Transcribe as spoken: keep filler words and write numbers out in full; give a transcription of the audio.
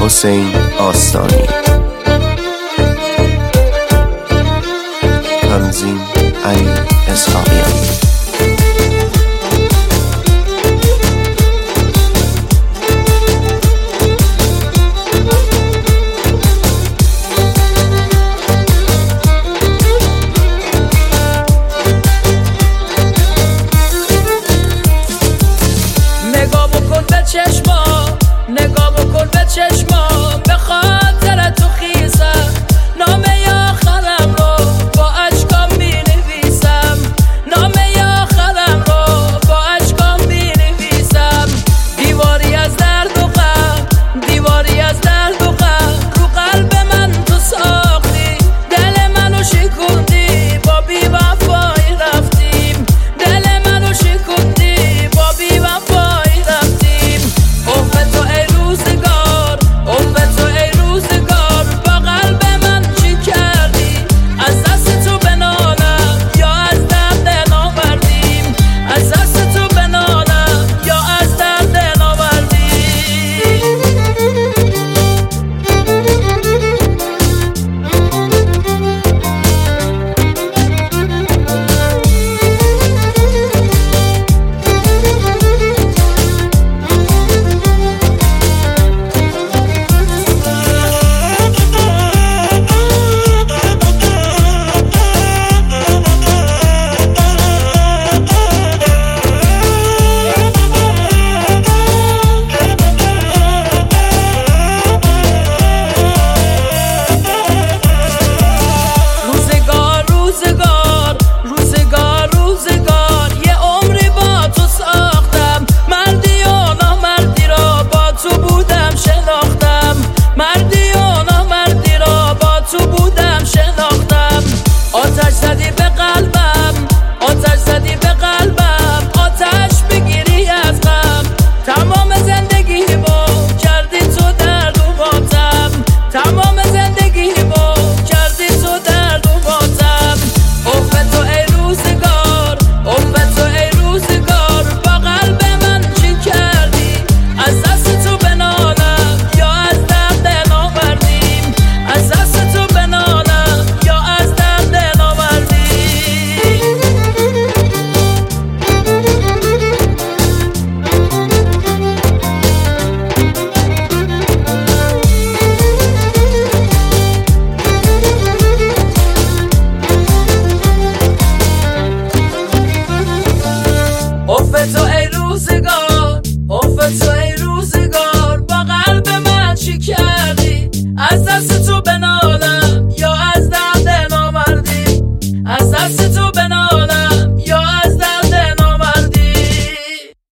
حسین آستانی، تنظیم علی اسحاقیانی. نگاه بکن به چشما، نگاه بکن به چشما، به خاطر تو خیزم نامه آخرم رو با اشکام می نویسم، نامه آخرم رو با اشکام می نویسم. دیواری از درد و غم، دیواری از درد و غم، رو قلب من تو ساختی، دل منو شکوندی، با بی وفایی رفتیم، دل منو شکوندی، با بی وفایی رفتیم. عمر تو ای روزگار، عمر تو ای روزگار، با قلب من چی کردی؟ از دست تو بنالم یا از درد ناوردیم، از دست تو بنالم یا از درد ناوردیم. روزگار روزگار روزگار روزگار، یه عمری با تو ساختم، مردی و نامردی را با تو بودم شناختم، مردی و نامردی را با تو بودم شناختم. آتش زدی به قلبم، آتش زدی به قلبم، آتش بگیری از غم، تمام زندگیمو کردی تو درد و ماتم، تمام زندگیمو کردی تو درد و ماتم. عمر تو ای روزگار، عمر تو ای روزگار، با قلب من چی کردی؟ از دست تو بنالم یا از درد ناوردیم، از دست تو بنالم یا از درد ناوردیم. عفو تو ای روزگار، عفو تو ای روزگار، با قلب من چی کردی؟ از دست تو بنا